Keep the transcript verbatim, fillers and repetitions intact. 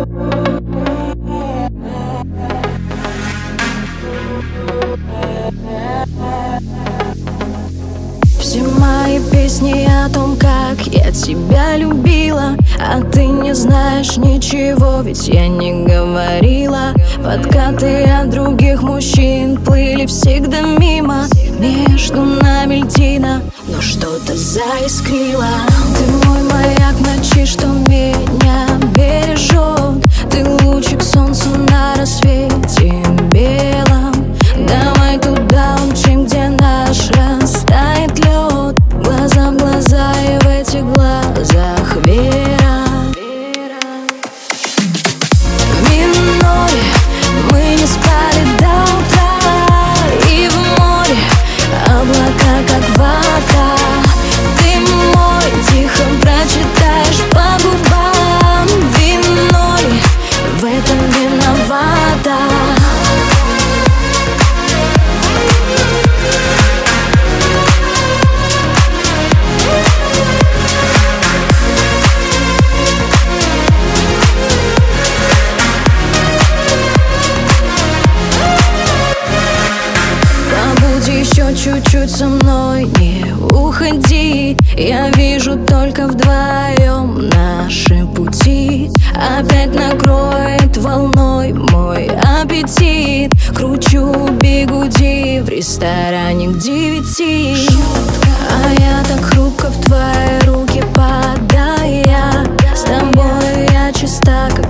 Все мои песни о том, как я тебя любила, а ты не знаешь ничего, ведь я не говорила. Подкаты от других мужчин плыли всегда мимо. Между нами льдина, но что-то заискрило. Ты мой маяк в ночи, что меня бережет. Ты лучик солнца на рассвете белом. Давай туда умчим, где наш растает лед. Глаза в глаза, и в этих глазах вера. Миноре мы не спали до утра, и в море облака как вода. Ты мой, тихо прочитаешь по губам. Вино ли в этом виновата? Чуть-чуть со мной, не уходи. Я вижу только вдвоем наши пути. Опять накроет волной мой аппетит. Кручу бигуди в ресторане к девяти. А я так хрупко в твои руки падая. С тобой я чиста, как